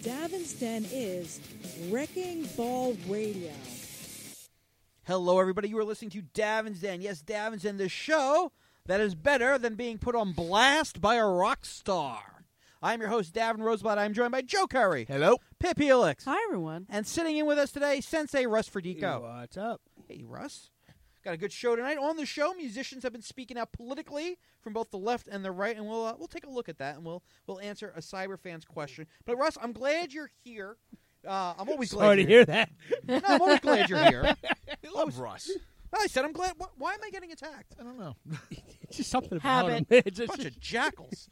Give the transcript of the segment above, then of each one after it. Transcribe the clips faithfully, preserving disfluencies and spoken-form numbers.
Davin's Den is Wrecking Ball Radio. Hello, everybody. You are listening to Davin's Den. Yes, Davin's Den, the show that is better than being put on blast by a rock star. I'm your host, Davin Roseblatt. I'm joined by Joe Curry. Hello. Pip Helix. Hi, everyone. And sitting in with us today, Sensei Russ Ferdico. What's up? Hey, Russ. Got a good show tonight. On the show, musicians have been speaking out politically from both the left and the right, and we'll uh, we'll take a look at that, and we'll we'll answer a cyber fan's question. But, Russ, I'm glad you're here. Uh, I'm always glad Sorry you're to hear that. No, I'm always glad you're here. I love Russ. I said I'm glad. Wh- why am I getting attacked? I don't know. It's just something Habit. about him. It's A just, bunch of jackals.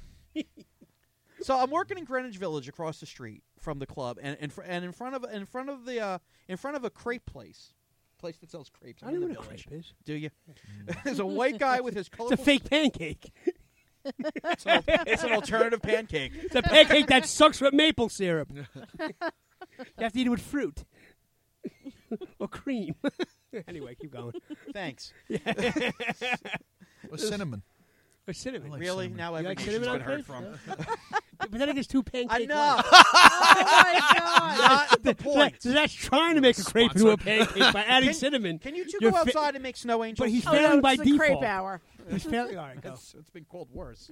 So I'm working in Greenwich Village across the street from the club, and and, fr- and in front of in front of the uh, in front of a crepe place, place that sells crepes. I I'm don't know in what the a village. crepe is. Do you? There's a white guy with his It's colorful. a fake pancake. It's an, al- it's an alternative pancake. It's a pancake that sucks with maple syrup. You have to eat it with fruit. Or cream. Anyway, keep going. Thanks. Or cinnamon. Or cinnamon. like Really? cinnamon. Now You every like nation's cinnamon been on heard crepes? from. But then it gets too pancake. I know. Oh, my God. Not the That, point. that's trying to make a crepe into a pancake by adding Can- cinnamon. Can you two You're go fa- outside and make snow angels? But he's Oh, failing no, by it's the crepe default. hour. He's failing. All right, go. It's, it's been called worse.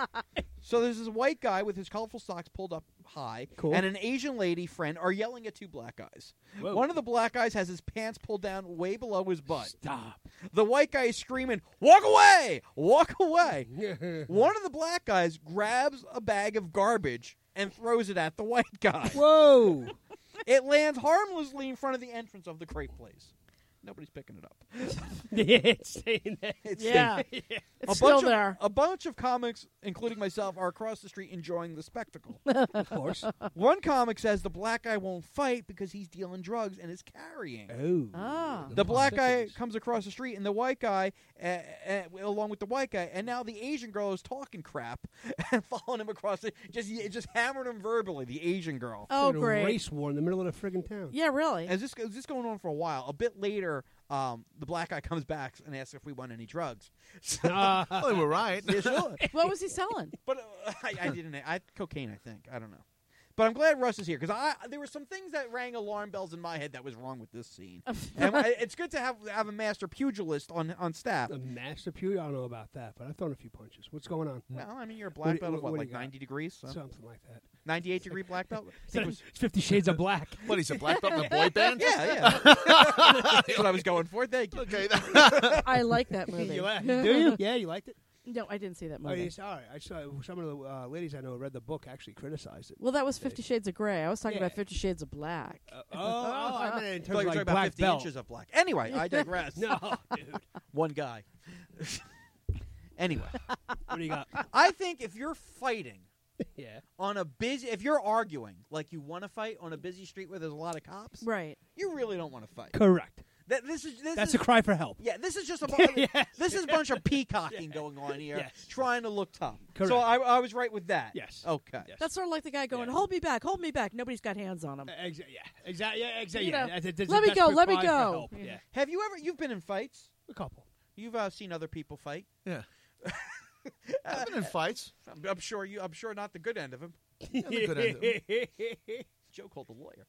So there's this white guy with his colorful socks pulled up high, Cool. and an Asian lady friend are yelling at two black guys. Whoa. One of the black guys has his pants pulled down way below his butt. Stop. The white guy is screaming, "Walk away! Walk away!" One of the black guys grabs a bag of garbage and throws it at the white guy. Whoa. It lands harmlessly in front of the entrance of the crepe place. Nobody's picking it up. It's saying that. It's Yeah. a It's still bunch there. Of, a bunch of comics, including myself, are across the street enjoying the spectacle. Of course. One comic says the black guy won't fight because he's dealing drugs and is carrying. Oh. Ah. The black guy Sickens. comes across the street, and the white guy, uh, uh, along with the white guy, and now the Asian girl is talking crap and following him across it, just just hammering him verbally. The Asian girl. Oh, Like a great. race war in the middle of the friggin' town. Yeah, really. As this is this going on for a while. A bit later, um, the black guy comes back and asks if we want any drugs. So, Uh, Well, they were right. yeah, sure. What was he selling? But uh, I, I didn't. I cocaine. I think. I don't know. But I'm glad Russ is here because I there were some things that rang alarm bells in my head that was wrong with this scene. And I- it's good to have have a master pugilist on on staff. a master pew. I don't know about that, but I've thrown a few punches. What's going on? Well, I mean, you're a What black do- belt of what- what, what do like you got? ninety degrees, so Something like that. ninety-eight degree black belt. I think it was, It's Fifty Shades of Black. What, he's a black belt in a boy band? yeah, yeah. That's what I was going for. Thank you. Okay. I like that movie. You la- Do you? Yeah, you liked it? No, I didn't see that Oh, movie. you saw it. I saw some of the uh, ladies I know read the book, actually criticized it. Well, that was Fifty Shades of Grey. I was talking Yeah. about Fifty Shades of Black. Uh, oh, oh, I meant it in I terms thought you of were like talking about black fifty belt. inches of black. Anyway, I digress. No, dude. One guy. Anyway, What do you got? I think if you're fighting Yeah. on a busy, if you're arguing like you want to fight on a busy street where there's a lot of cops, Right. you really don't want to fight. Correct. That this is this That's is, a cry for help. Yeah, this is just a bu- Yes. this is a bunch of peacocking going on here, Yes. trying to look tough. Correct. So I, I was right with that. Yes. Okay. Yes. That's sort of like the guy going, Yeah. "Hold me back, hold me back." Nobody's got hands on him. Uh, exa- yeah. Exactly. Yeah. Exactly. You Yeah. know, That's a- that's a let me go, desperate let me cry for go. help. Yeah. Yeah. Have you ever? You've been in fights. A couple. You've uh, seen other people fight. Yeah. I've been in fights. I'm, I'm sure you. I'm sure not the good end of him. the good end Joe called the lawyer.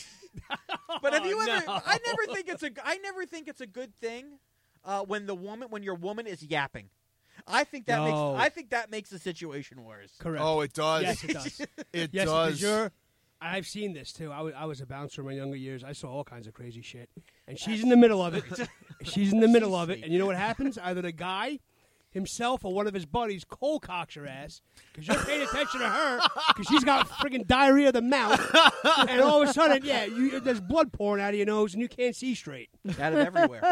But have you Oh, ever? no. I never think it's a. I never think it's a good thing uh, when the woman, when your woman is yapping. I think that No. makes. I think that makes the situation worse. Correct. Oh, it does. Yes, it does. It Yes, does. because you're. I've seen this too. I was, I was a bouncer in my younger years. I saw all kinds of crazy shit, and she's in the middle of it. She's in the middle of it, and you know what happens? Either the guy himself or one of his buddies cold cocks her ass because you're paying attention to her because she's got friggin' diarrhea of the mouth, and all of a sudden, yeah, you, there's blood pouring out of your nose and you can't see straight. Out of everywhere.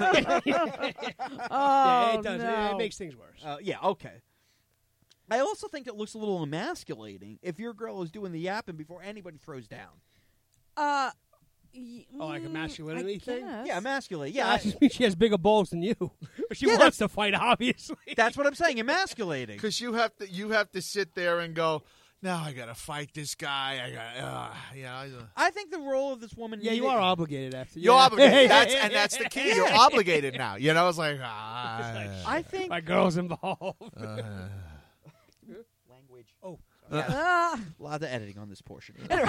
Oh, yeah, it does. It- no. It, makes things worse. Uh, yeah, okay. I also think it looks a little emasculating if your girl is doing the yapping before anybody throws down. Uh, y- Oh, like a mm, masculinity I thing? guess. Yeah, emasculate. Yeah, Yeah, that just means she has bigger balls than you. But she Yeah, wants to fight, obviously. that's what I'm saying. Emasculating. Because you have to, you have to sit there and go, now I got to fight this guy. I got, uh, yeah. I, uh. I think the role of this woman. Yeah, you needed- are obligated after. You're yeah. obligated. That's, and that's the key. You're obligated now. You know, it's like, ah. I think My girl's involved. uh, language. Oh, Yeah. Ah. A lot of editing on this portion. Anyway.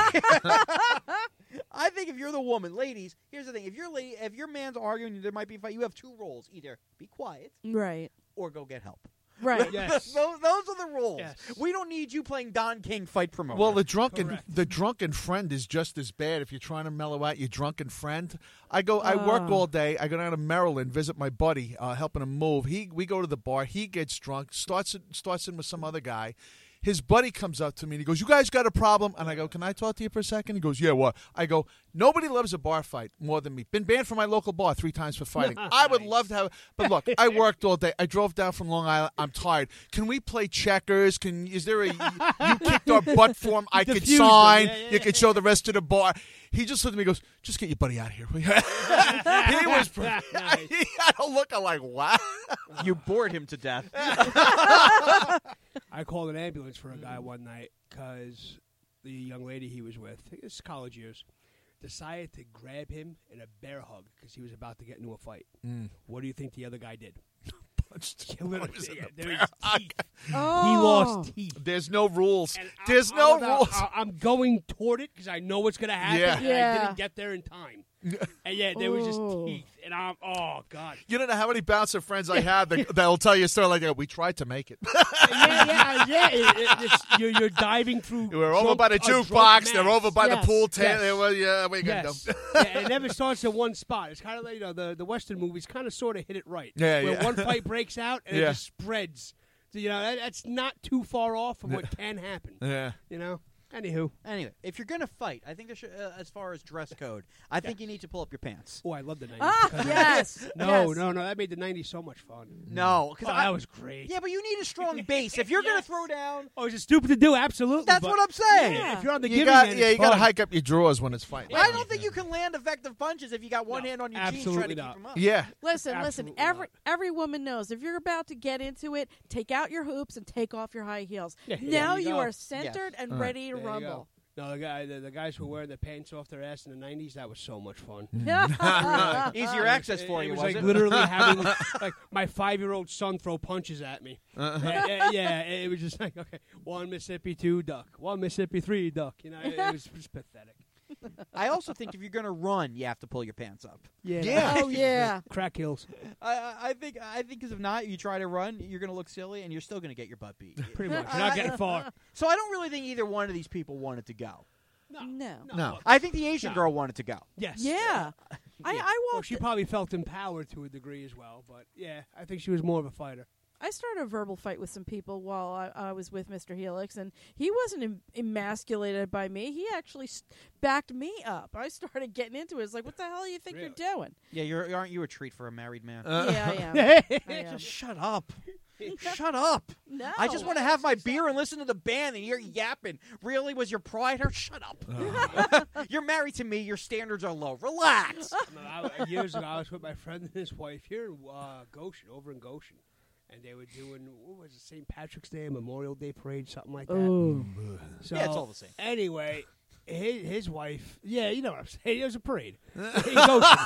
I think if you're the woman, ladies, here's the thing: if your lady, if your man's arguing, there might be a fight. You have two roles: either be quiet Right. or go get help. Right. Yes. those, those are the rules. Yes. We don't need you playing Don King fight promoter. Well, the drunken Correct. the drunken friend is just as bad. If you're trying to mellow out your drunken friend, I go. I work Ah. all day. I go down to Maryland, visit my buddy, uh, helping him move. He we go to the bar. He gets drunk, starts starts in with some other guy. His buddy comes up to me and he goes, "You guys got a problem?" And I go, "Can I talk to you for a second?" He goes, "Yeah, what?" I go, "Nobody loves a bar fight more than me. Been banned from my local bar three times for fighting. I would love to have, but look, I worked all day. I drove down from Long Island. I'm tired. Can we play checkers? Can is there a you kicked our butt form I could Diffuse them. sign? Yeah, yeah, You could show the rest of the bar." He just looked at me and goes, "Just get your buddy out of here." He was, he had a look. I'm like, wow. you bored him to death. I called an ambulance for a guy one night because the young lady he was with, his college years, decided to grab him in a bear hug because he was about to get into a fight. Mm. What do you think the other guy did? Punched. Literally, Was it yeah, the there's bear hug? teeth. Oh. He lost teeth. There's no rules. And I- There's I'm no about- rules. I- I'm going toward it because I know what's going to happen. Yeah. And Yeah. I didn't get there in time. And yeah, there was just Oh. teeth. And I'm, oh, God. You don't know how many bouncer friends I have that that'll tell you a story like that. We tried to make it. yeah, yeah, yeah. It, it, it's, you're, you're diving through. We were over drunk- by the a drunk jukebox. They're mass. over by Yes. the pool table. Yes. They were, yeah, we got Yes. them. Yeah, it never starts in one spot. It's kind of like, you know, the, the Western movies kind of sort of hit it right. Yeah, Where yeah. one fight breaks out and Yeah. it just spreads. So, you know, that, that's not too far off from what can happen. Yeah. You know? Anywho. Anyway, if you're gonna fight, I think there should, uh, as far as dress code, I think you need to pull up your pants. Oh, I love the nineties. Ah, because of yes. that. No, yes. no, no. That made the nineties so much fun. No, Oh, because that was great. yeah, but you need a strong base. If you're gonna Yes. throw down, Oh, is it stupid to do? Absolutely. that's but what I'm saying. Yeah. If you're on the You giving got, end, yeah, it's you got to fun. hike up your drawers when it's fighting. I don't think you can land effective punches if you got one No, hand on your jeans trying absolutely to not. keep them up. Yeah. Listen, listen. Absolutely Every not. every woman knows if you're about to get into it, take out your hoops and take off your high heels. Yeah, there now you you go. are centered and All right. ready to There you go. rumble. No, the guy, the, the guys who were wearing the pants off their ass in the nineties, that was so much fun. Easier access It- for it you, was was like it? literally having like my five-year-old son throw punches at me. Uh-huh. Yeah, yeah, yeah, it was just like, okay, one Mississippi, two duck, one Mississippi, three duck. You know, it, it was just pathetic. I also think if you're gonna run, you have to pull your pants up. Yeah, Yeah. Oh yeah. crack hills, I, I- I think I think because if not, you try to run, you're gonna look silly, and you're still gonna get your butt beat. pretty much. You're not getting far. So I don't really think either one of these people wanted to go. No, No. No. look, I think the Asian No. girl wanted to go. yes, Yeah. I I Well, walked. she probably felt empowered to a degree as well, but yeah, I think she was more of a fighter. I started a verbal fight with some people while I, I was with Mister Helix, and he wasn't em- emasculated by me. He actually s backed me up. I started getting into it. It's like, what the hell do you think Really? you're doing? Yeah, you're aren't you a treat for a married man? yeah, I am. I am. Just shut up. Shut up. No. I just want to have my beer and listen to the band and you're yapping. Really? Was your pride hurt? Shut up. You're married to me. Your standards are low. Relax. No, I, years ago, I was with my friend and his wife here in uh, Goshen, over in Goshen, and they were doing what was it, Saint Patrick's Day, Memorial Day parade, something like that. Ooh. So Yeah, it's all the same. Anyway, his, his wife, yeah, you know what I'm saying. It was a parade in Goshen.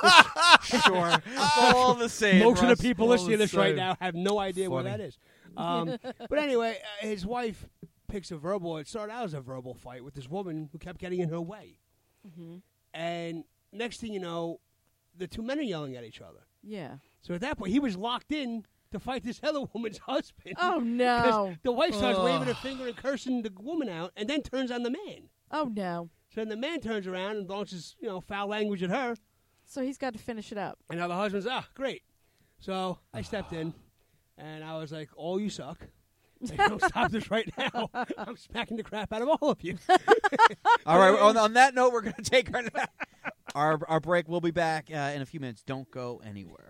Sure. All the same. Most of Russ. the people all listening to the this right same. now have no idea what Funny. that is. Um, but anyway, uh, his wife picks a verbal. It started out as a verbal fight with this woman who kept getting in her way. Mhm. And next thing you know, the two men are yelling at each other. Yeah. So at that point, he was locked in to fight this other woman's husband. Oh 'Cause no. the wife starts waving her Ugh. finger and cursing the woman out, and then turns on the man. Oh no. So then the man turns around and launches, you know, foul language at her, So he's got to finish it up. and now the husband's ah great. So I stepped in, and I was like, "All you suck. If you don't stop this right now, I'm smacking the crap out of all of you." All right. On, on that note, we're going to take our, our our break. We'll be back uh, in a few minutes. Don't go anywhere.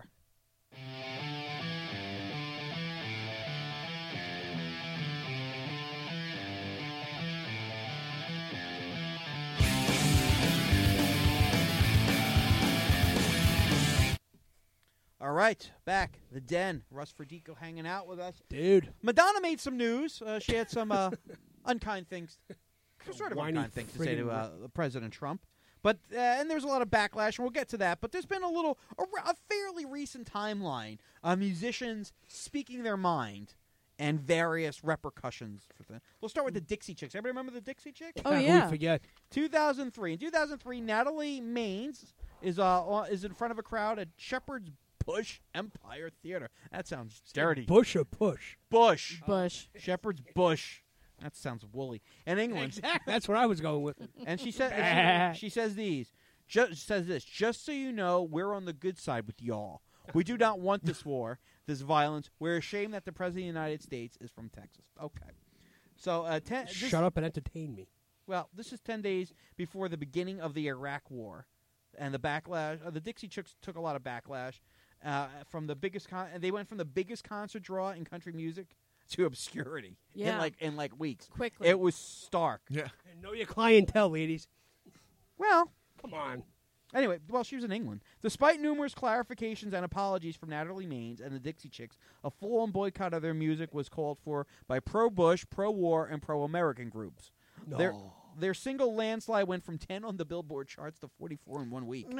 All right, back the den. Russ Ferdico hanging out with us. Dude, Madonna made some news. Uh, she had some uh, unkind things, sort of Whiny unkind things to say to friggin' uh, President Trump. But uh, and there's a lot of backlash, and we'll get to that. But there's been a little, a, a fairly recent timeline of musicians speaking their mind and various repercussions. For the, we'll start with the Dixie Chicks. Everybody remember the Dixie Chicks? Oh, How yeah. could we forget? two thousand three. In two thousand three, Natalie Maines is uh on- is in front of a crowd at Shepherd's Bush Empire Theater. That sounds dirty. Bush or push? Bush. Bush. Shepherd's Bush. That sounds woolly. In England. Exactly. That's where I was going with. And she said and she, she says these. Just says this. Just so you know, we're on the good side with y'all. We do not want this war, this violence. We're ashamed that the president of the United States is from Texas. Okay. So uh, ten, this, Shut up and entertain me. Well, this is ten days before the beginning of the Iraq War, and the backlash. Uh, the Dixie Chicks took a lot of backlash uh, from the biggest. Con- they went from the biggest concert draw in country music to obscurity in Yeah. like in like weeks. Quickly. It was stark. Yeah. And know your clientele, ladies. Well, Come on. anyway, well, she was in England. Despite numerous clarifications and apologies from Natalie Maines and the Dixie Chicks, a full-on boycott of their music was called for by pro-Bush, pro-war, and pro-American groups. No. Their their single Landslide went from ten on the Billboard charts to forty-four in one week.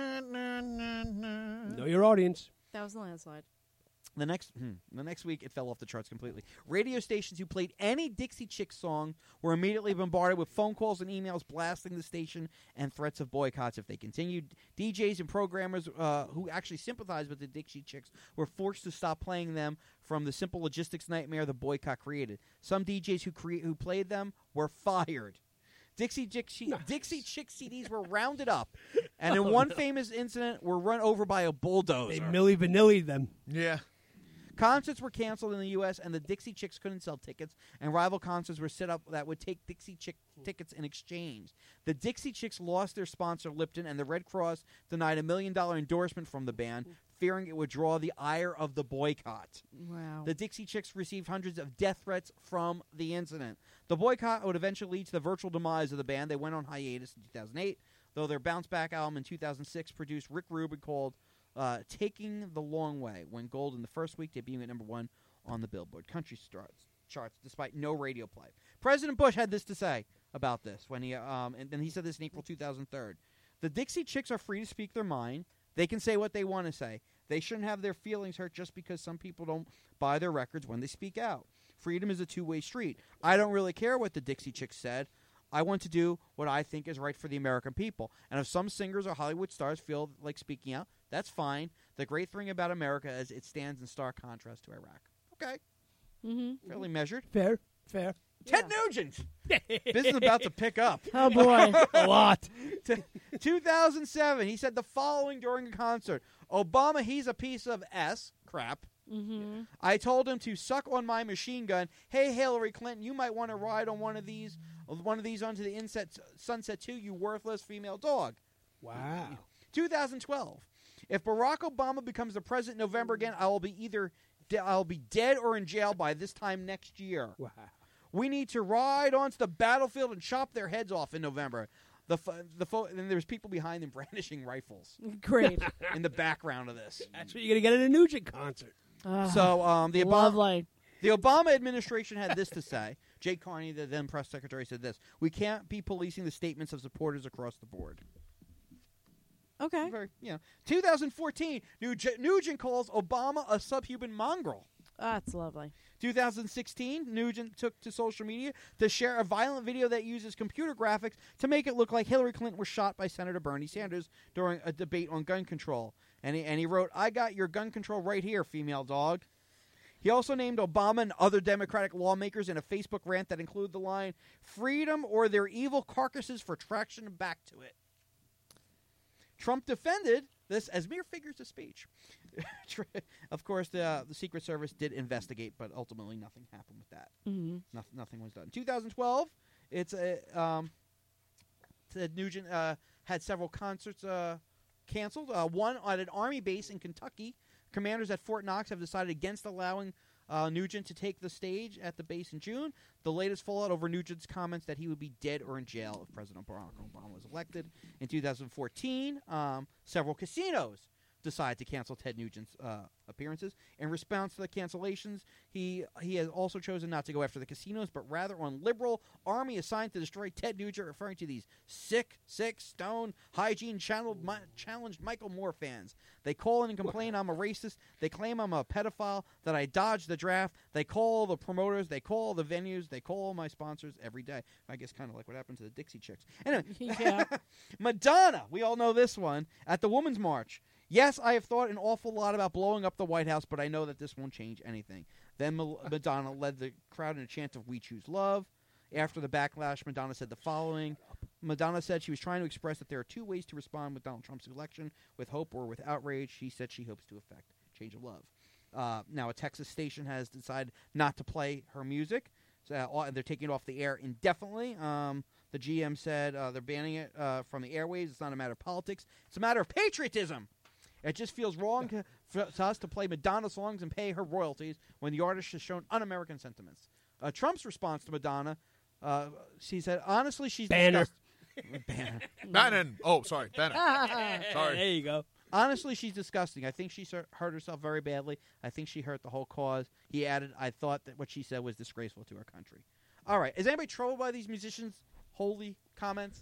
Know your audience. That was the landslide. The next, hmm, the next week, it fell off the charts completely. Radio stations who played any Dixie Chicks song were immediately bombarded with phone calls and emails blasting the station and threats of boycotts if they continued. D Js and programmers uh, who actually sympathized with the Dixie Chicks were forced to stop playing them from the simple logistics nightmare the boycott created. Some D Js who cre- who played them were fired. Dixie Chick Dixie Chick C Ds were rounded up, and in Oh, one no. famous incident, were run over by a bulldozer. They Milli Vanilli them. Yeah. Concerts were canceled in the U S, and the Dixie Chicks couldn't sell tickets, and rival concerts were set up that would take Dixie Chick tickets in exchange. The Dixie Chicks lost their sponsor, Lipton, and the Red Cross denied a million-dollar endorsement from the band, fearing it would draw the ire of the boycott. Wow. The Dixie Chicks received hundreds of death threats from the incident. The boycott would eventually lead to the virtual demise of the band. They went on hiatus in two thousand eight, though their bounce-back album in two thousand six produced Rick Rubin called Uh, Taking the Long Way went gold in the first week, debuting at number one on the Billboard country charts, charts despite no radio play. President Bush had this to say about this when he um, and then he said this in April two thousand three. The Dixie Chicks are free to speak their mind. They can say what they want to say. They shouldn't have their feelings hurt just because some people don't buy their records when they speak out. Freedom is a two-way street. I don't really care what the Dixie Chicks said. I want to do what I think is right for the American people. And if some singers or Hollywood stars feel like speaking out, that's fine. The great thing about America is it stands in stark contrast to Iraq. Okay. Mm-hmm. Fairly measured. Fair. Fair. Ted Nugent. This is about to pick up. Oh, boy. A lot. T- two thousand seven, he said the following during a concert. Obama, he's a piece of S. Crap. Mm-hmm. I told him to suck on my machine gun. Hey, Hillary Clinton, you might want to ride on one of these one of these onto the inset, sunset too, you worthless female dog. Wow. two thousand twelve. If Barack Obama becomes the president in November again, I will be either de- I'll be dead or in jail by this time next year. Wow. We need to ride onto the battlefield and chop their heads off in November. The fo- the fo- and there's people behind them brandishing rifles Great. in the background of this. That's what you're going to get at a Nugent concert. Ah, So um, the Obama lovely. the Obama administration had this to say. Jay Carney, the then press secretary, said this: "We can't be policing the statements of supporters across the board." Okay. Very, you know, twenty fourteen, Nugent, Nugent calls Obama a subhuman mongrel. That's lovely. two thousand sixteen, Nugent took to social media to share a violent video that uses computer graphics to make it look like Hillary Clinton was shot by Senator Bernie Sanders during a debate on gun control. And he, and he wrote, "I got your gun control right here, female dog." He also named Obama and other Democratic lawmakers in a Facebook rant that included the line, "Freedom or their evil carcasses for traction back to it." Trump defended this as mere figures of speech. Of course, the uh, the Secret Service did investigate, but ultimately nothing happened with that. Mm-hmm. No, nothing was done. twenty twelve, it's a um, Ted Nugent uh, had several concerts uh, canceled. Uh, one at an Army base in Kentucky. Commanders at Fort Knox have decided against allowing uh, Nugent to take the stage at the base in June. The latest fallout over Nugent's comments that he would be dead or in jail if President Barack Obama was elected. In two thousand fourteen, um, several casinos decided to cancel Ted Nugent's uh, appearances. In response to the cancellations, he he has also chosen not to go after the casinos, but rather on liberal army assigned to destroy Ted Nugent, referring to these sick, sick, stone, hygiene channeled, mi- challenged Michael Moore fans. They call in and complain I'm a racist. They claim I'm a pedophile, that I dodged the draft. They call the promoters. They call the venues. They call my sponsors every day. I guess kind of like what happened to the Dixie Chicks. Anyway, Yeah. Madonna, we all know this one, at the Women's March. Yes, I have thought an awful lot about blowing up the White House, but I know that this won't change anything. Then Madonna led the crowd in a chant of We Choose Love. After the backlash, Madonna said the following. Madonna said she was trying to express that there are two ways to respond with Donald Trump's election, with hope or with outrage. She said she hopes to affect change of love. Uh, now, a Texas station has decided not to play her music. So, uh, they're taking it off the air indefinitely. Um, the G M said uh, they're banning it uh, from the airwaves. It's not a matter of politics. It's a matter of patriotism. It just feels wrong to, for, to us to play Madonna songs and pay her royalties when the artist has shown un-American sentiments. Uh, Trump's response to Madonna, uh, she said, honestly, she's Banner. disgusting. Banner. Bannon. Oh, sorry, Bannon. Sorry. There you go. Honestly, she's disgusting. I think she sur- hurt herself very badly. I think she hurt the whole cause. He added, I thought that what she said was disgraceful to our country. All right. Is anybody troubled by these musicians' holy comments?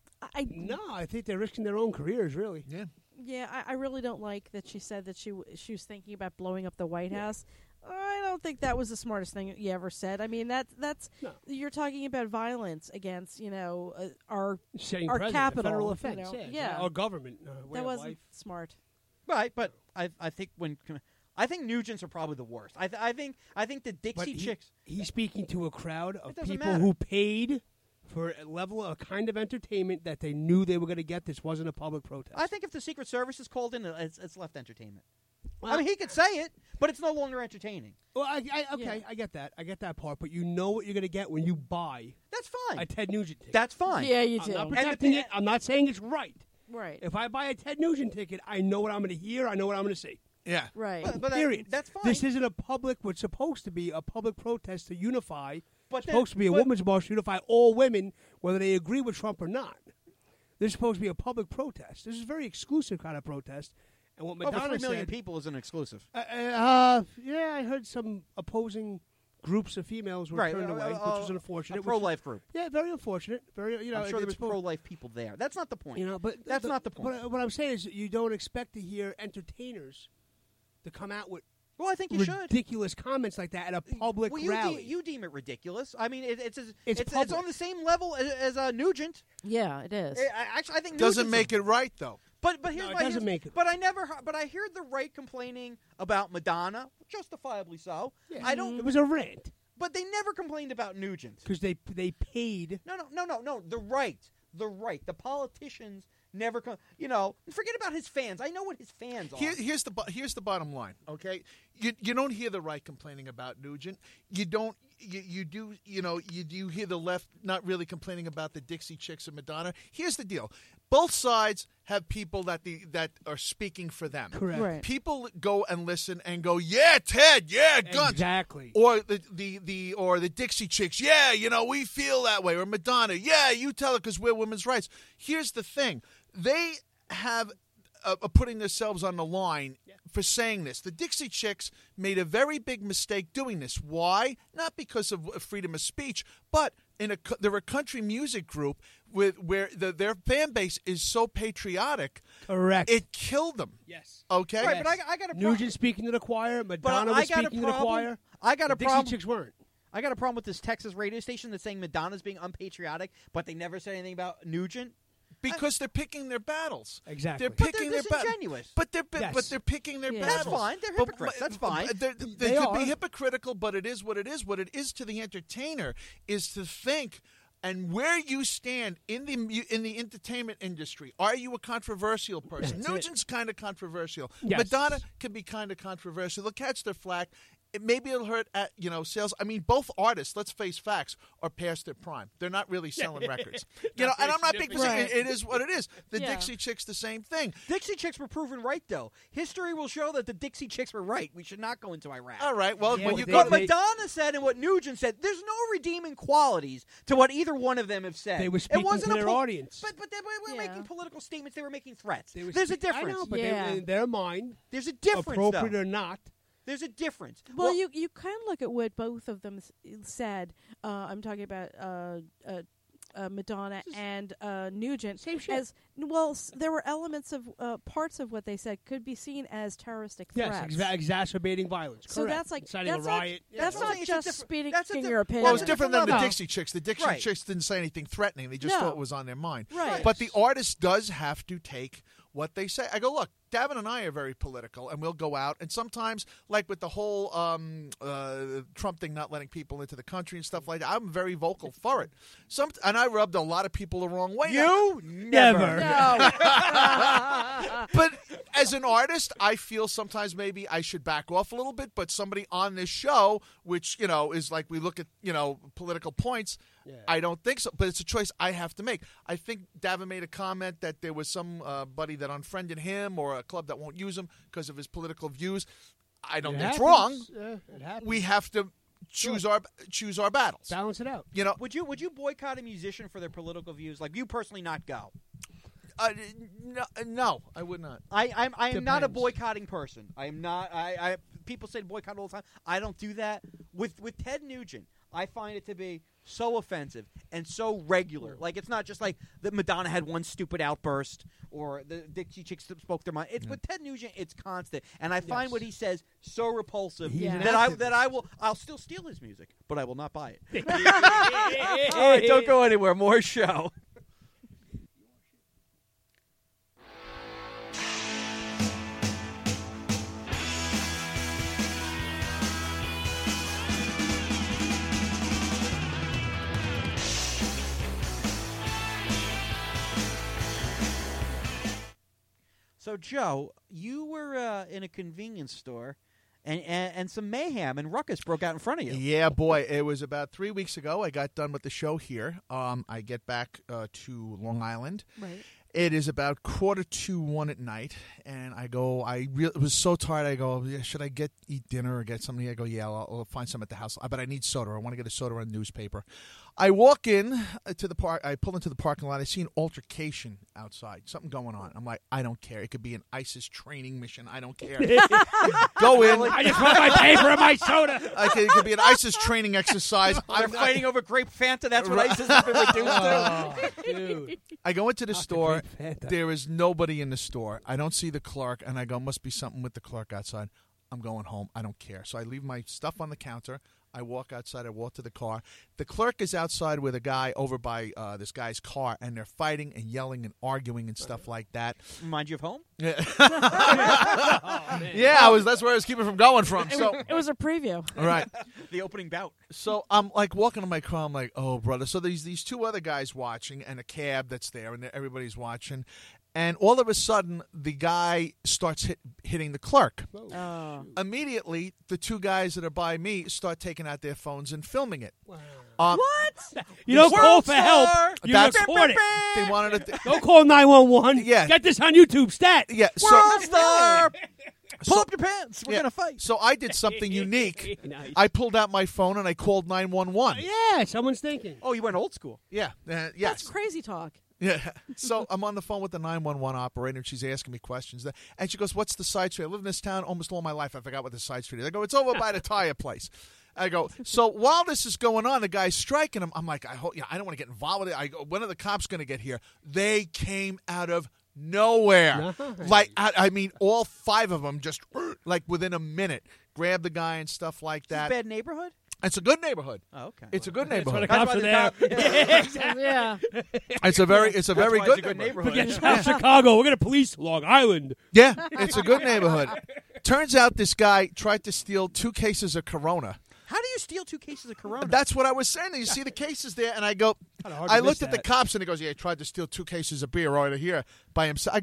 I No, I think they're risking their own careers, really. Yeah. yeah, I, I really don't like that she said that she w- she was thinking about blowing up the White House. I don't think that was the smartest thing you ever said. I mean, that that's No. you're talking about violence against you know uh, our Setting Our precedent, capital, federal you offense. know, yeah, yeah. Our government. Uh, way that of wasn't life. smart. Right, but I I think when I think Nugent's are probably the worst. I th- I think I think the But Dixie he- Chicks. He's speaking to a crowd of It doesn't people matter. who paid for a level, a kind of entertainment that they knew they were going to get. This wasn't a public protest. I think if the Secret Service is called in, it's, it's left entertainment. Well, I mean, he could say it, but it's no longer entertaining. well, I, I, okay, Yeah. I get that. I get that part. But you know what you're going to get when you buy That's a fine. Ted Nugent ticket. That's fine. Yeah, you I'm do. not And the protecting pa- it. I'm not saying it's right. Right, If I buy a Ted Nugent ticket, I know what I'm going to hear. I know what I'm going to see. Yeah. right. But, but that- Period. that's fine. This isn't a public. What's supposed to be a public protest to unify. But It's then- supposed to be a but- women's march to unify all women, whether they agree with Trump or not. This is supposed to be a public protest. This is a very exclusive kind of protest. And what Over Madonna three million said, people is an exclusive. Uh, uh, yeah, I heard some opposing groups of females were Right, turned uh, away, uh, which was uh, unfortunate. A which- pro-life group. Yeah, very unfortunate. Very, you know, I'm sure it- there was it's supposed- pro-life people there. That's not the point. You know, but That's not the point. What, what I'm saying is, you don't expect to hear entertainers to come out with Well, I think you should. ridiculous comments like that at a public well, you, rally. de- you deem it ridiculous. I mean, it, it's it's It's it's, it's public. on the same level as, as uh, Nugent. yeah, it is. I, I- actually, I think Doesn't Nugent's make a- it right, though. But but here's No, it why doesn't here's- make it. But I never. he- But I heard the right complaining about Madonna, justifiably so. Yeah. I don't. It was a rant But they never complained about Nugent. because they they paid. No, no, no, no, no. The right, the right, the politicians never come. You know, forget about his fans. I know what his fans are. Here, here's the bo- here's the bottom line. Okay, you you don't hear the right complaining about Nugent. You don't. You, you do. You know. You do hear the left not really complaining about the Dixie Chicks and Madonna. Here's the deal. Both sides have people that the that are speaking for them. Correct. Right. People go and listen and go, yeah, Ted, yeah, guns. Exactly. Or the, the, the or the Dixie Chicks, yeah, you know, we feel that way. Or Madonna, yeah, you tell it because we're women's rights. Here's the thing. They have uh, uh, putting themselves on the line for saying this. The Dixie Chicks made a very big mistake doing this. Why? Not because of freedom of speech, but in a co- they're a country music group with where the, their fan base is so patriotic. Correct. It killed them. yes. Okay? Right, but I, I got a problem. Nugent speaking to the choir. But Madonna I was got a speaking to the problem. choir. I got the a Dixie problem. Chicks weren't. I got a problem with this Texas radio station that's saying Madonna's being unpatriotic, but they never said anything about Nugent. Because they're picking their battles. Exactly. They're But they're picking their battles. disingenuous. But they're Yes. but they're picking their Yeah. That's battles. fine. They're But- hypocrites. but- That's fine. but They, they They could are. be hypocritical, but it is what it is. What it is to the entertainer is to think and where you stand in the mu- in the entertainment industry. Are you a controversial person? That's it. Nugent's kind of controversial. Yes. Madonna can be kind of controversial. They'll catch their flack. it, maybe it'll hurt at you know sales. I mean, both artists, let's face facts, are past their prime. They're not really selling records. You know, and I'm not being Right. it, it is what it is. The Yeah. Dixie Chicks, the same thing. Dixie Chicks were proven right, though. History will show that the Dixie Chicks were right. We should not go into Iraq. All right. Well, Yeah, when but you they- go, What Madonna said and what Nugent said, there's no redeeming qualities to what either one of them have said. They were it speaking wasn't to a their pol- audience. But but they weren't Yeah. making political statements. They were making threats. They were There's a speak- I difference. know, but Yeah. they, in their mind, There's a difference, appropriate though. or not. There's a difference. Well, you you kind of look at what both of them s- said. Uh, I'm talking about uh, uh, uh, Madonna and uh, Nugent. Same shit. As well, s- there were elements of uh, parts of what they said could be seen as terroristic Yes, threats. exa- exacerbating violence. So Correct. that's like Inciting that's a not, riot. that's Yeah. not It's a just different- speaking that's a your different- opinion. well, it's Yeah. different than the No. Dixie Chicks. The Dixie Right. Chicks didn't say anything threatening. They just No. thought it was on their mind. Right. But the artist does have to take what they say. I go, look, Davin and I are very political, and we'll go out. And sometimes, like with the whole um, uh, Trump thing not letting people into the country and stuff like that, I'm very vocal for it. Some, and I rubbed a lot of people the wrong way. You Never. No. But as an artist, I feel sometimes maybe I should back off a little bit. But somebody on this show, which, you know, is like we look at, you know, political points, Yeah. I don't think so. But it's a choice I have to make. I think Davin made a comment that there was some uh, buddy that unfriended him or a club that won't use him because of his political views. I don't It think it's happens. wrong. Yeah, it happens. We have to choose our choose our battles. balance it out. You know, would you would you boycott a musician for their political views? Like you personally not go. uh, no, no, I would not. I I'm I am not a Depends. boycotting person. I am not. I, I people say boycott all the time. I don't do that. With with Ted Nugent, I find it to be so offensive and so regular. Like it's not just like that Madonna had one stupid outburst or the Dixie Chicks spoke their mind. It's with Ted Nugent, it's constant, and I find Yes. what he says so repulsive He's an that I activist. that I will I'll still steal his music, but I will not buy it. All right, don't go anywhere. More show. So, Joe, you were uh, in a convenience store, and, and and some mayhem and ruckus broke out in front of you. Yeah, boy. It was about three weeks ago. I got done with the show here. Um, I get back uh, to Long Island. Right. It is about quarter to one at night, and I go. I re- was so tired. I go, yeah, should I get eat dinner or get something? I go, yeah, I'll, I'll find some at the house. But I need soda. I want to get a soda or a newspaper. I walk in to the park. I pull into the parking lot. I see an altercation outside. Something going on. I'm like, I don't care. It could be an ISIS training mission. I don't care. Go in. I just want my paper and my soda. I could, it could be an ISIS training exercise. They're I'm- fighting over grape Fanta. That's what ISIS has been reduced to. Oh, dude. I go into the Not the store. grape Fanta. There is nobody in the store. I don't see the clerk, and I go, must be something with the clerk outside. I'm going home. I don't care. So I leave my stuff on the counter. I walk outside. I walk to the car. The clerk is outside with a guy over by uh, this guy's car, and they're fighting and yelling and arguing and stuff like that. Remind you of home? Yeah, Oh, man. yeah. I was. That's where I was keeping from going from. So, It was a preview. all right. The opening bout. So I'm like walking to my car. I'm like, oh, brother. So there's these two other guys watching and a cab that's there, and everybody's watching. And all of a sudden, the guy starts hit, hitting the clerk. Oh. Immediately, the two guys that are by me start taking out their phones and filming it. Wow. Um, What? You don't World call for star! help. You That's- record it. They wanted to. Don't call nine one one. Yeah. Get this on YouTube. Stat. Yeah. So, World star! Pull so- up your pants. We're yeah. gonna fight. So I did something unique. Nice. I pulled out my phone and I called nine one one. Yeah, someone's thinking. Oh, you went old school. Yeah. Uh, yes. That's crazy talk. Yeah. So I'm on the phone with the nine one one operator, and she's asking me questions. And she goes, what's the side street? I live in this town almost all my life. I forgot what the side street is. I go, it's over by the tire place. I go, so while this is going on, the guy's striking him. I'm like, I hope, yeah, I don't want to get involved with it. I go, when are the cops going to get here? They came out of nowhere. Nice. Like, I, I mean, all five of them just, like, within a minute, grabbed the guy and stuff like Is this a that. bad neighborhood? It's a good neighborhood. Oh, okay. It's a good That's why the neighborhood. cops are That's there. why the Yeah, exactly. Yeah. It's a very, it's a That's very why good, it's a good neighborhood. neighborhood. Forget South Chicago. We're gonna police Long Island. Yeah, it's a good neighborhood. Turns out this guy tried to steal two cases of Corona. How do you steal two cases of Corona? That's what I was saying. You see the cases there, and I go, Kinda hard to I miss looked at the that. cops, and he goes, yeah, he tried to steal two cases of beer right here by himself. I go,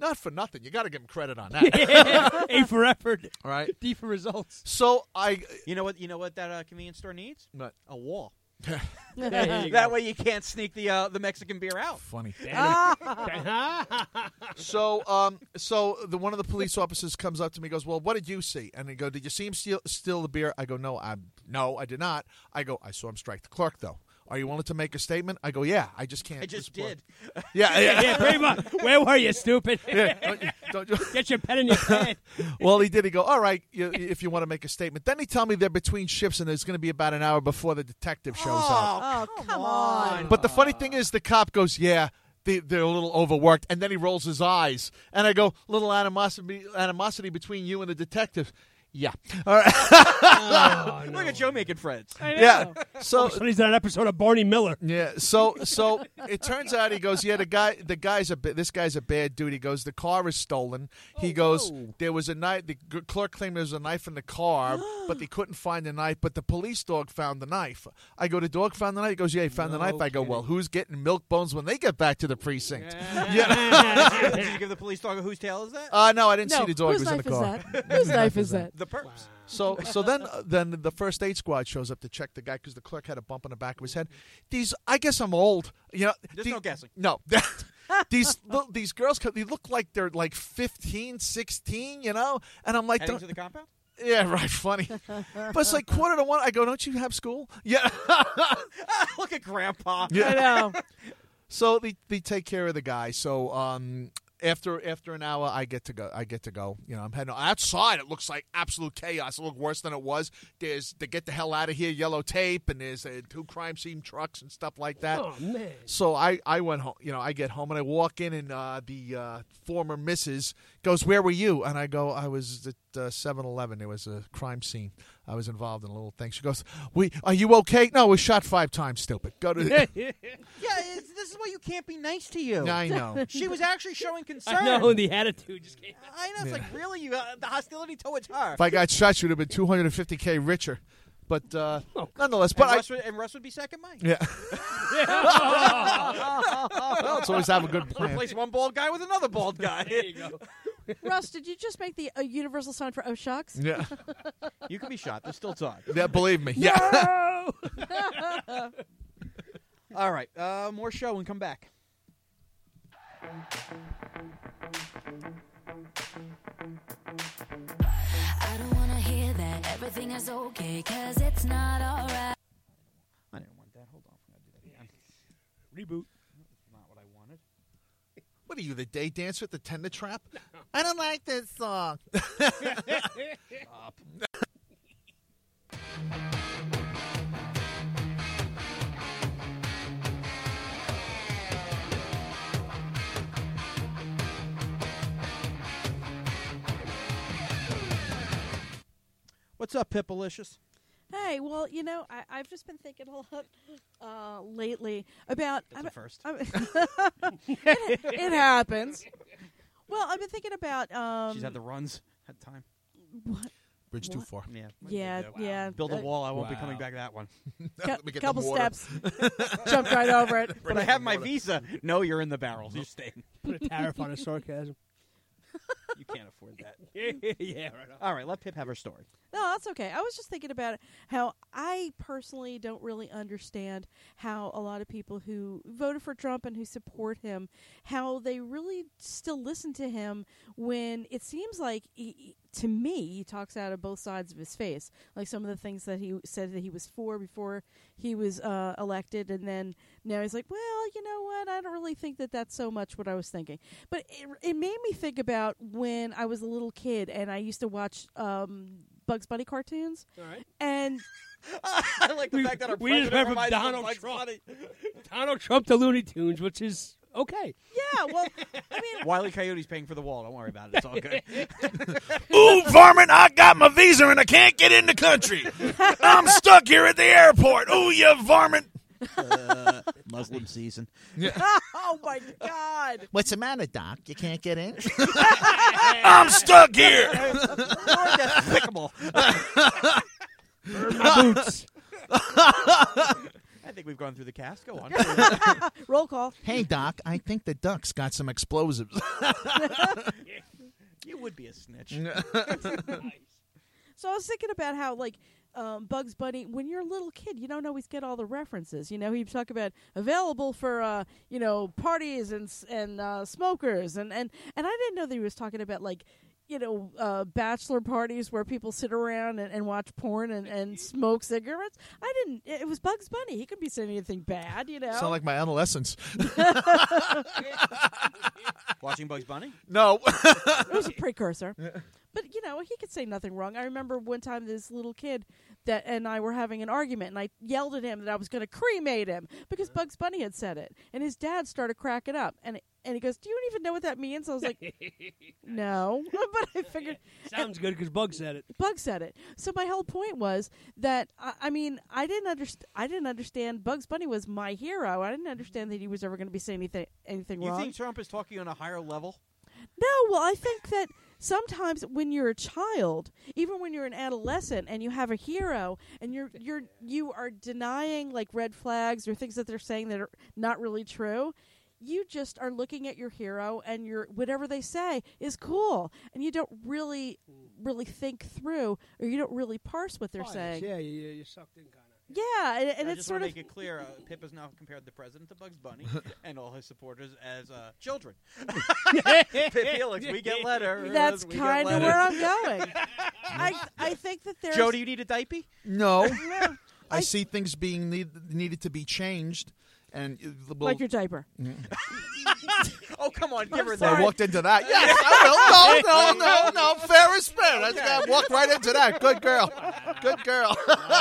Not for nothing. You got to give him credit on that. A for effort, All right. D for results. So I. You know what? You know what that uh, convenience store needs? What? A wall. There you That go. way you can't sneak the uh, the Mexican beer out. Funny. Damn it. So, um, so the one of the police officers comes up to me, and goes, "Well, what did you see?" And they go, "Did you see him steal, steal the beer?" I go, "No, I no, I did not." I go, "I saw him strike the clerk, though." Are you willing to make a statement? I go, "Yeah, I just can't." I just respond." did. Yeah, yeah. Yeah, pretty much. Where were you, stupid? yeah. Don't you, don't you? Get your pen in your pen. Well, he did. He go, "All right, you, if you want to make a statement." Then he tell me they're between shifts and it's going to be about an hour before the detective shows up. Oh, come come on. on. But the funny thing is, the cop goes, "Yeah, they, they're a little overworked," and then he rolls his eyes, and I go, "Little animosity, animosity between you and the detective." Yeah. All right. Oh, no. Look at Joe making friends. I know. Yeah. So Somebody's done an episode of Barney Miller. yeah. So so it turns out he goes, "Yeah, the guy, the guy's a bi- this guy's a bad dude." He goes, "The car is stolen." He Oh, goes, whoa. "There was a knife. The g- clerk claimed there was a knife in the car, but they couldn't find the knife. But the police dog found the knife." I go, "The dog found the knife?" He goes, "Yeah, he found the No knife." I go, kidding. "Well, who's getting milk bones when they get back to the precinct?" Did you give the police dog a whose tail is that? Uh, no, I didn't No, see the dog whose was in knife the car. is that? Whose knife is that? The perps. So so then uh, then the first aid squad shows up to check the guy because the clerk had a bump on the back of his head. These, I guess I'm old. You know, There's the- no guessing. No. these li- these girls, co- they look like they're like fifteen, sixteen, you know? And I'm like, Heading don't, to the compound? yeah, right, funny. But it's like quarter to one. I go, "Don't you have school?" Yeah. Look at Grandpa. I know. So they they take care of the guy. So um after after an hour I get to go I get to go. You know, I'm heading outside. It looks like absolute chaos. It looked worse than it was. There's the get the hell out of here yellow tape, and there's uh, two crime scene trucks and stuff like that. Oh, man. So I, I went home, you know, I get home and I walk in and uh, the uh, former missus goes, "Where were you?" And I go, "I was at uh, seven eleven. There was a crime scene. I was involved in a little thing." She goes, "We, are you okay?" "No, it was shot five times, stupid." Go to Yeah, it's, this is why you can't be nice to you. I know. She was actually showing concern. I know, and the attitude just came out. I know. It's Yeah. like, really? You uh, the hostility towards her. If I got shot, she would have been two hundred fifty K richer. But uh, Oh, nonetheless, but and, I, Russ would, and Russ would be second Mike. yeah. Well, let's always have a good plan. Replace one bald guy with another bald guy. There you go. Russ, did you just make the uh, universal sign for "oh shucks"? Yeah, You can be shot. There's still time. yeah. Believe me. Yeah. No! All right. Uh, more show and come back. I don't wanna hear that everything is okay, cause it's not alright. I didn't want that. Hold on. I'm going to do that again. Reboot. Not what I wanted. What are you, the day dancer at the Tender Trap? I don't like this song. Stop. What's up, Pippalicious? Hey, well, you know, I, I've just been thinking a lot uh, lately about. That's I'm- a first. I'm- it, it happens. Well, I've been thinking about. Um, She's had the runs at time. what? Bridge too What? far. Yeah. Yeah, yeah. Build a uh, wall. I won't be Wow. coming back that one. cou- Let me get the couple water. steps, jumped right over it. But I have my visa. No, you're in the barrels. You're staying. Put a tariff on a sarcasm. You can't afford that. Yeah, right on. All right, let Pip have her story. No, that's okay. I was just thinking about how I personally don't really understand how a lot of people who voted for Trump and who support him, how they really still listen to him when it seems like, he, to me, he talks out of both sides of his face. Like some of the things that he said that he was for before he was uh, elected, and then now he's like, well, you know what? I don't really think that that's so much what I was thinking. But it, it made me think about when I was a little kid and I used to watch um, Bugs Bunny cartoons, All right. and I like the We- fact that our we just president went from reminds us of Donald Bugs Trump. Bunny. Donald Trump to Looney Tunes, which is okay. yeah, well, I mean, Wile E. Coyote's paying for the wall. Don't worry about it. It's all good. Ooh, varmint, I got my visa and I can't get in the country. I'm stuck here at the airport. Ooh, you varmint. uh, Muslim season. oh my God, What's the matter, Doc? You can't get in? I'm stuck here. You're despicable. Burn my boots. I think think we've gone through the cast. Go on. Roll call. Hey, Doc, I think the duck's got some explosives. You would be a snitch. So I was thinking about how, like, um, Bugs Bunny, when you're a little kid, you don't always get all the references. You know, he'd talk about available for, uh, you know, parties and s- and uh, smokers. And, and, and I didn't know that he was talking about, like, you know, uh, bachelor parties where people sit around and, and watch porn and, and smoke cigarettes. I didn't. It was Bugs Bunny. He could be saying anything bad, you know. Sound like my adolescence. Watching Bugs Bunny? No. It was a precursor. But, you know, he could say nothing wrong. I remember one time this little kid that and I were having an argument, and I yelled at him that I was going to cremate him because Bugs Bunny had said it. And his dad started cracking up. And and he goes, do you even know what that means? I was like, no. But I figured. Sounds good because Bug said it. Bug said it. So my whole point was that, I, I mean, I didn't, underst- I didn't understand Bugs Bunny was my hero. I didn't understand that he was ever going to be saying anything, anything You wrong. think Trump is talking on a higher level? No, well, I think that sometimes when you're a child, even when you're an adolescent and you have a hero and you're you're you are denying like red flags or things that they're saying that are not really true, you just are looking at your hero and your whatever they say is cool, and you don't really really think through or you don't really parse what they're Bias. saying. Yeah, you, you sucked in kind of. Yeah, and, and I it's just sort want of to make it clear, uh, Pip has now compared the president to Bugs Bunny and all his supporters as uh, children. Pip Felix, we get letters. that's we get kind of letters. where I'm going. I I think that there's Joe, do you need a diaper? No. Yeah, I, I- see things being need, needed to be changed. And uh, well, like your diaper. Oh, come on, give I'm her sorry. that. I walked into that. Yes, I will. No, no, no, no. Fair is fair. That's I walked right into that. Good girl. Good girl.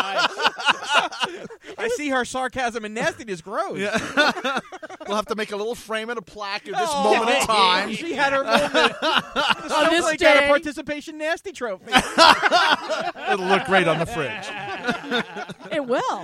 I see her sarcasm and nastiness grows. Yeah. We'll have to make a little frame and a plaque at this Oh, moment in time. She had her moment. The On this Snowflake got a day. participation nasty trophy. It'll look great on the fridge. It will.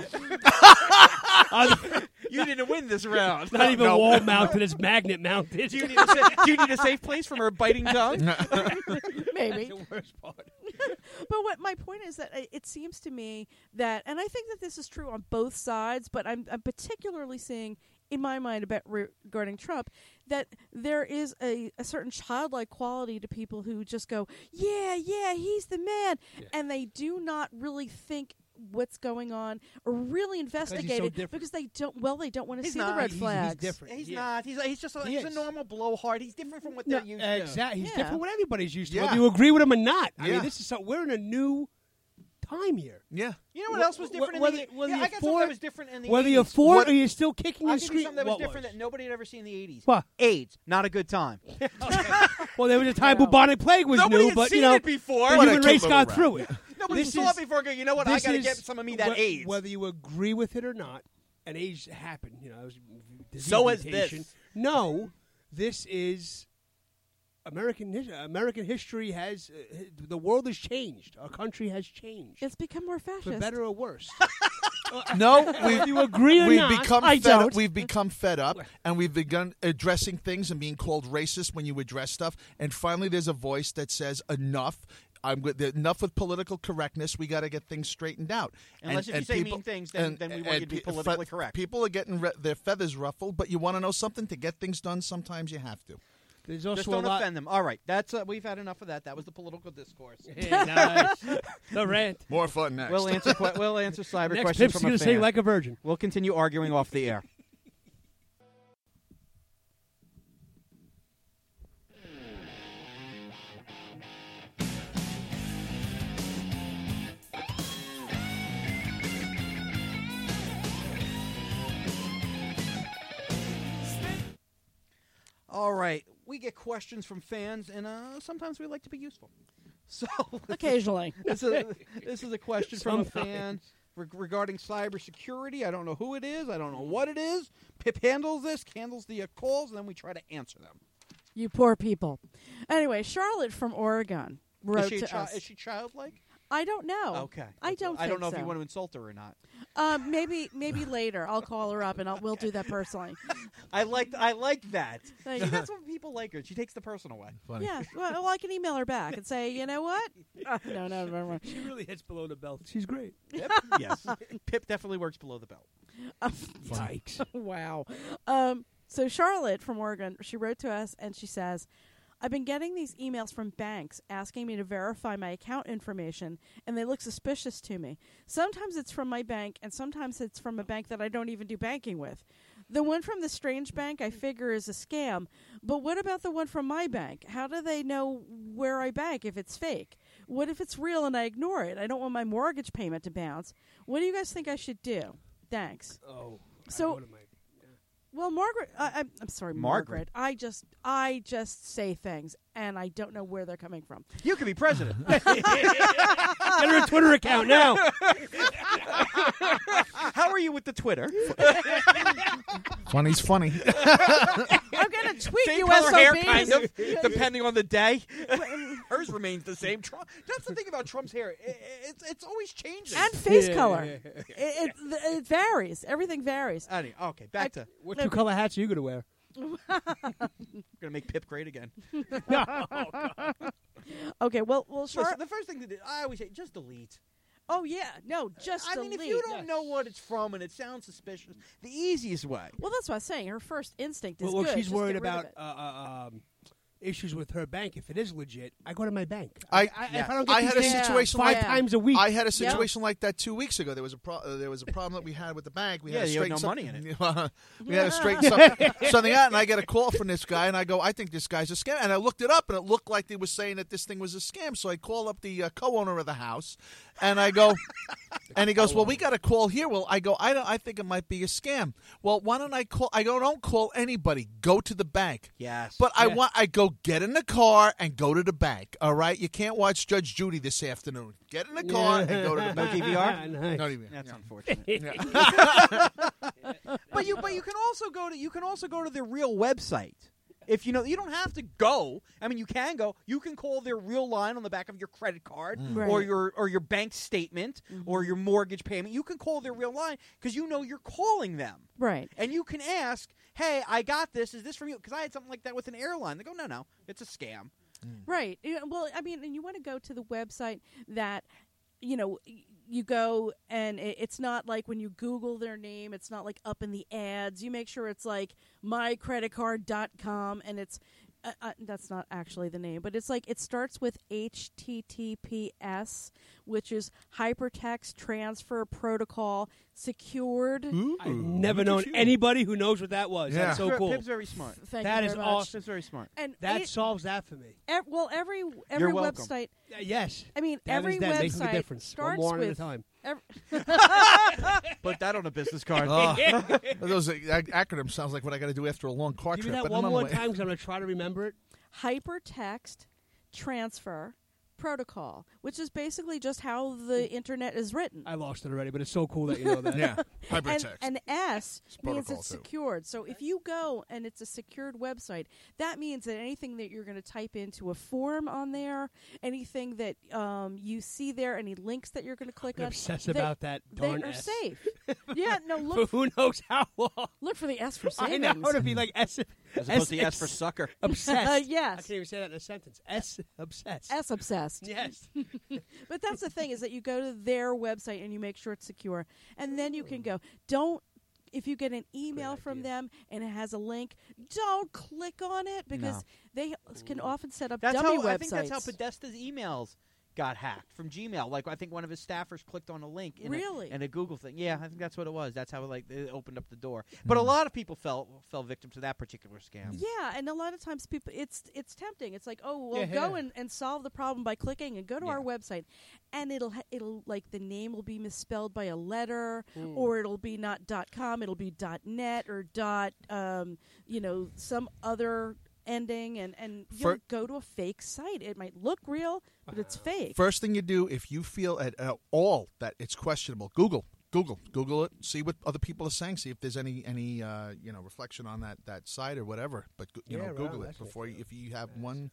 You didn't win this round. Not even No. wall mounted, it's magnet mounted. Do you, need a sa- do you need a safe place from her biting tongue? Maybe. the worst part. But what my point is that it- it seems to me that, and I think that this is true on both sides, but I'm, I'm particularly seeing in my mind about regarding Trump that there is a, a certain childlike quality to people who just go, yeah, yeah, he's the man, Yeah. and they do not really think what's going on or really investigate so it different. because they don't. Well, they don't want to He's see not. the red He's- he's flags. different. He's Yeah. not. He's, he's just a, He he's a is. normal blowhard. He's different from what No, they're used to. exactly. He's Yeah. different from what everybody's used to. Yeah. Whether you agree with him or not. I Yeah. mean, this is so, we're in a new time here. Yeah. You know what else was Wh- different whether- in the whether yeah, you I got something for- that was different in the Whether you're eighties. for What- it or you're still kicking I'll and give you screaming. something that was What different was? that nobody had ever seen in the eighties. What? AIDS. Not a good time. Well, there was a time bubonic plague was Nobody new, had but seen you know, it before. the What a human cute race little got rat. through it. Nobody This saw is- it before. Go, you know what? I This got to is get some of me that wh- AIDS. Whether you agree with it or not, and AIDS happened. You know, it was disease So is mutation. this. No, this is American. his- American history has uh, hi- the world has changed. Our country has changed It's become more fascist. for better or worse. No, Whether we you agree or we've not, become I fed don't. up. We've become fed up, and we've begun addressing things and being called racist when you address stuff. And finally, there's a voice that says enough. I'm with, enough with political correctness. We got to get things straightened out. Unless if you say mean things, then- then we want you to be pe- politically fe- correct. People are getting re- their feathers ruffled, but you want to know something? To get things done, sometimes you have to. there's also Just a don't lot. offend them. All right, that's uh, we've had enough of that. That was the political discourse. Yeah, nice. The rant. More fun next. We'll answer. Que- we'll answer cyber Next questions Pip's from a gonna fan. say like a virgin. We'll continue arguing off the air. All right, we get questions from fans, and uh, sometimes we like to be useful. So Occasionally. this is this is a question from a Sometimes. fan reg- regarding cybersecurity. I don't know who it is. I don't know what it is. Pip handles this, handles the uh, calls, and then we try to answer them. You poor people. Anyway, Charlotte from Oregon wrote Is she, a to chi- us. is she childlike? I don't know. Okay. I don't. I don't think know so. if you want to insult her or not. Um, maybe, maybe later. I'll call her up and I'll, we'll do that personally. I like I like that. Thank See, you. that's what people like her. She takes the person away. Funny. Yeah. Well, well, I can email her back and say, you know what? Uh, no, no, never mind. She really hits below the belt. She's great. Pip? Yes. Pip definitely works below the belt. Um, Yikes. wow. Um, so Charlotte from Oregon, she wrote to us and she says, I've been getting these emails from banks asking me to verify my account information, and they look suspicious to me. Sometimes it's from my bank, and sometimes it's from a bank that I don't even do banking with. The one from the strange bank I figure is a scam, but what about the one from my bank? How do they know where I bank if it's fake? What if it's real and I ignore it? I don't want my mortgage payment to bounce. What do you guys think I should do? Thanks. Oh. So- I go to my- Well, Margaret, I, I'm, I'm sorry, Margaret. Margaret. I just, I just say things, and I don't know where they're coming from. You could be president. Get her a Twitter account now. How are you with the Twitter? Funny's funny. I'm gonna tweet Same you color S O Bs. hair, kind of, depending on the day. Hers remains the same. Trump, that's the thing about Trump's hair. It, it's it's always changing. And face Yeah, color. yeah, yeah. It, it, it varies. Everything varies. Anyway, okay, back to What two color hats are you going to wear? gonna make Pip great again. Okay, well, well, Listen, Char- the first thing to do, I always say, just delete. Oh yeah, no, just I delete. mean, if you don't Yes. know what it's from and it sounds suspicious, the easiest way. Well, that's what I was saying. Her first instinct is Well, well, good. she's Just worried get rid of about it. uh, uh, um, issues with her bank. If it is legit, I go to my bank. I- If yeah. I don't get I these had a things situation five like- times a week. I had a situation like that two weeks ago. There was a pro- uh, there was a problem that we had with the bank. We Yeah, had to you had straighten no some- money in we had to straighten some- something out, and I get a call from this guy, and I go, I think this guy's a scam. And I looked it up, and it looked like they were saying that this thing was a scam. So I call up the uh, co-owner of the house, and I go, and he goes, well, we got a call here. Well, I go, I don't, I think it might be a scam. Well, why don't I call? I go, don't call anybody. Go to the bank. Yes. But I Yeah. want I go get in the car and go to the bank. All right, you can't watch Judge Judy this afternoon. Get in the car and go to the No bank. D V R? Nice. Not even. That's yeah. unfortunate. Yeah. But you but you can also go to you can also go to their real website. If you know you don't have to go. I mean, you can go. You can call their real line on the back of your credit card or Right. your or your bank statement or your mortgage payment. You can call their real line because you know you're calling them. Right. And you can ask, "Hey, I got this. Is this from you?" Because I had something like that with an airline. They go, "No, no, it's a scam." Right. Yeah, well, I mean, and you want to go to the website that, you know, y- you go and it, it's not like when you Google their name, it's not like up in the ads. You make sure it's like my credit card dot com and it's, uh, uh, that's not actually the name, but it's like it starts with H T T P S, which is Hypertext Transfer Protocol Secured. I've never known anybody who knows what that was. Yeah. That's so Pip- cool. Pip's very smart. Thank That you is very much. awesome. Pip's very smart. And That it- solves that for me. ev- well, every every welcome. website. Uh, yes. I mean, That every is that making a website difference. starts One more at a with time. ev- Put that on a business card. Oh, those uh, ac- acronyms sounds like what I got to do after a long car Give me trip. that but one none more of my- time because I'm going to try to remember it. Hypertext Transfer Protocol, which is basically just how the internet is written. I lost it already, but it's so cool that you know that. Yeah, and, hypertext. and S means protocol, it's too. secured. So if you go and it's a secured website, that means that anything that you're going to type into a form on there, anything that um, you see there, any links that you're going to click I'm on, obsessed they, about that they darn are S. safe. Yeah, no, For look who knows how long. look for the S for I savings. know to be like S. As opposed to S for sucker. Obsessed. Uh, I yes, can't even say that in a sentence. S obsessed. S obsessed. Yes. But that's the thing is that you go to their website and you make sure it's secure, and then you can go. Don't if you get an email Great from idea. them and it has a link, don't click on it because No. they can often set up That's dummy how websites. I think that's how Podesta's emails got hacked from Gmail. Like I think one of his staffers clicked on a link in, Really? a, in a Google thing. Yeah, I think that's what it was. That's how like it opened up the door. But a lot of people fell fell victim to that particular scam. Yeah, and a lot of times people, it's it's tempting. It's like, oh, well, Yeah, go yeah. and, and solve the problem by clicking and go to our Yeah. website, and it'll ha- it'll like the name will be misspelled by a letter, Hmm. or it'll be not dot com, it'll be dot net or dot um you know some other ending, and and you'll For- go to a fake site. It might look real, but it's fake. First thing you do if you feel at uh, all that it's questionable, Google, Google, Google it. See what other people are saying. See if there's any any uh, you know reflection on that, that site or whatever. But go- you Yeah, know, right, Google it that's before you, if you have one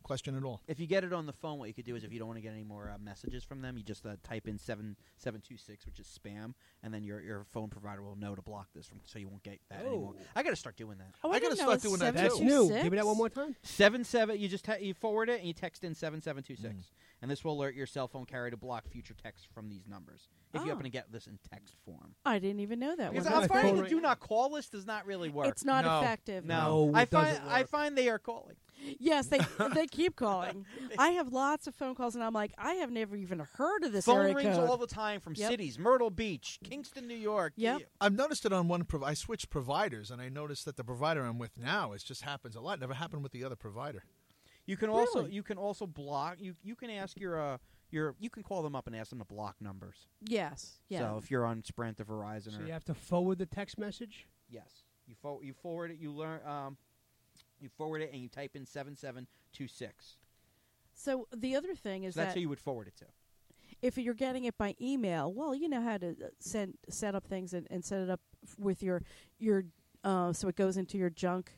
question at all. If you get it on the phone, what you could do is if you don't want to get any more uh, messages from them, you just uh, type in seven seven two six, which is spam, and then your your phone provider will know to block this from, so you won't get that Oh. anymore. I got to start doing that. Oh, I gotta didn't know start it's doing that, too. That's seven two new. six? Give me that one more time. Seven seven. You just te- you forward it and you text in seven seven two six, Mm. and this will alert your cell phone carrier to block future texts from these numbers if you Oh. happen to get this in text form. I didn't even know that. Because one. Well, I'm that's finding cool. the do not call list does not really work. It's not No. effective. no, No, I it find doesn't I work. find they are calling. Yes, they they keep calling. I have lots of phone calls, and I'm like, I have never even heard of this Phone area rings code. all the time from Yep. cities: Myrtle Beach, Kingston, New York. Yep. Yeah. I've noticed it on one. Prov- I switched providers, and I noticed that the provider I'm with now, it just happens a lot. Never happened with the other provider. You can also Really? you can also block. You you can ask your uh your you can call them up and ask them to block numbers. Yes. Yeah. So if you're on Sprint or Verizon So or you have to forward the text message. yes, you for, you forward it. You learn um, you forward it and you type in seven seven two six. So the other thing is So that's that who you would forward it to. if you're getting it by email, well, you know how to uh, send set up things and, and set it up f- with your your uh, so it goes into your junk.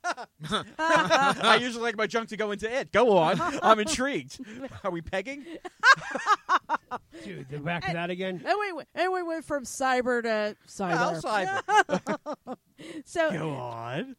I usually like my junk to go into it. Go on. I'm intrigued. Are we pegging? Dude, they're back to that again. And we went, and we went from cyber to cyber. Well, cyber. So Go on.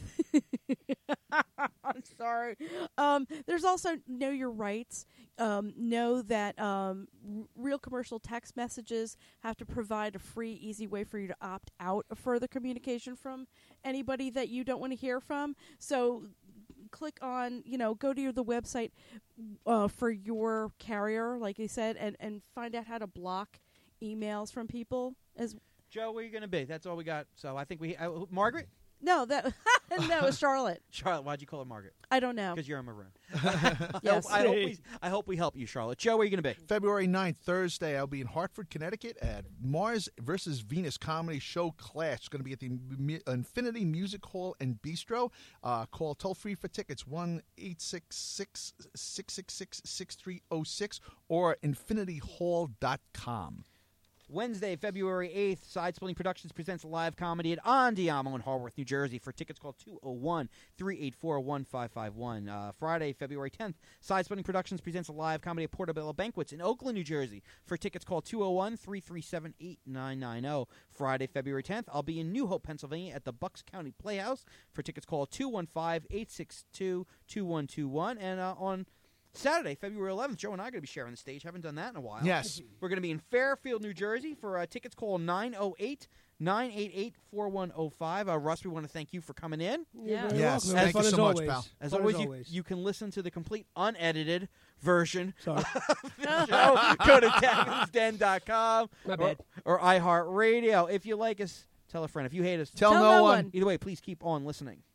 I'm sorry. Um, there's also know your rights. Um, know that um, r- real commercial text messages have to provide a free, easy way for you to opt out of further communication from anybody that you don't want to hear from. So click on, you know, go to your, the website uh, for your carrier, like you said, and, and find out how to block emails from people. As Joe, where are you going to be? That's all we got. So I think we uh, Margaret? No, that no, it's Charlotte. Charlotte, why'd you call her Margaret? I don't know. Because you're a maroon. Yes. I hope, we, I hope we help you, Charlotte. Joe, where are you going to be? February ninth, Thursday, I'll be in Hartford, Connecticut at Mars versus Venus Comedy Show Clash. It's going to be at the M- Infinity Music Hall and Bistro. Uh, call toll-free for tickets, one eight six six, six six six, six three zero six or infinity hall dot com. Wednesday, February eighth, Side Splitting Productions presents a live comedy at Andiamo in Harworth, New Jersey. For tickets, call two oh one, three eight four, one five five one. Uh, Friday, February tenth, Side Splitting Productions presents a live comedy at Portobello Banquets in Oakland, New Jersey. For tickets, call two oh one, three three seven, eight nine nine oh. Friday, February tenth, I'll be in New Hope, Pennsylvania at the Bucks County Playhouse. For tickets, call two one five, eight six two, two one two one. And uh, on Saturday, February eleventh, Joe and I are going to be sharing the stage. Haven't done that in a while. Yes. We're going to be in Fairfield, New Jersey. For uh, tickets, call nine oh eight, nine eight eight, four one oh five. Uh, Russ, we want to thank you for coming in. Yeah. Very Yes, welcome. It was thank fun you as so much, always. pal. As Fun always, as you, always. you can listen to the complete unedited version Sorry, of the show. Go to Dagon's Den dot com my or, bad. or iHeartRadio. If you like us, tell a friend. If you hate us, Tell, Tell no no one. one. either way, please keep on listening.